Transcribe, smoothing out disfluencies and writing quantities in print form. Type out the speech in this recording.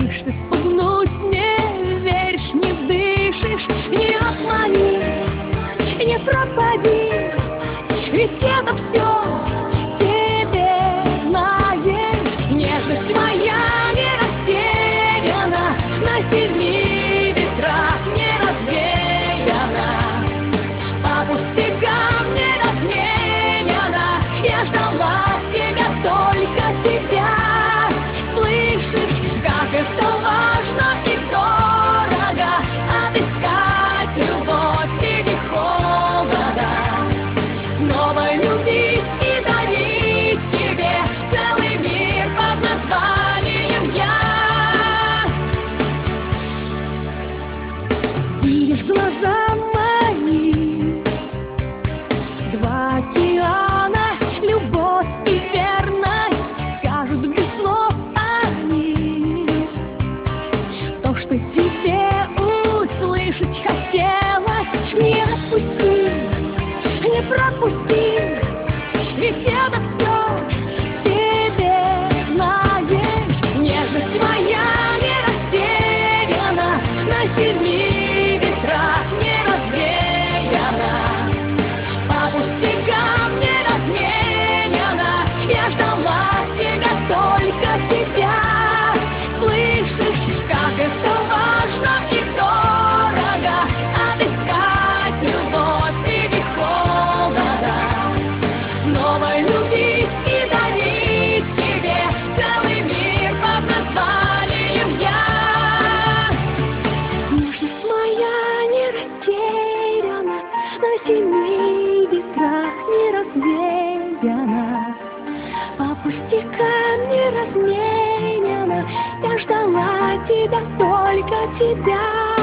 Боишься спугнуть, не веришь, не дышишь. Не обмани, не пропади, ведь это все тебе знаешь. Нежность моя не растеряна, на семи ветрах не развеяна. По пустякам не разменяна. Я ждала тебя, только тебя. Слышишь, как это важно и дорого отыскать любовь среди холода. Снова любить и дарить тебе целый мир под названием я. Видишь глаза мои, два океана, любовь и верность, скажут без слов они то, что тебе услышать хотелось. Не отпусти, не пропусти, ведь это все тебе знаешь. Нежность моя не растеряна, на семи ветрах не развеяна. По пустякам не разменяна. Я ждала тебя, только тебя. Слышишь, как это важно и дорого отыскать любовь среди холода. Снова любить и дарить тебе целый мир под названием я. Нежность моя не растеряна, на семи ветрах не развеяна. По пустякам не разменяна. Я ждала тебя, только тебя.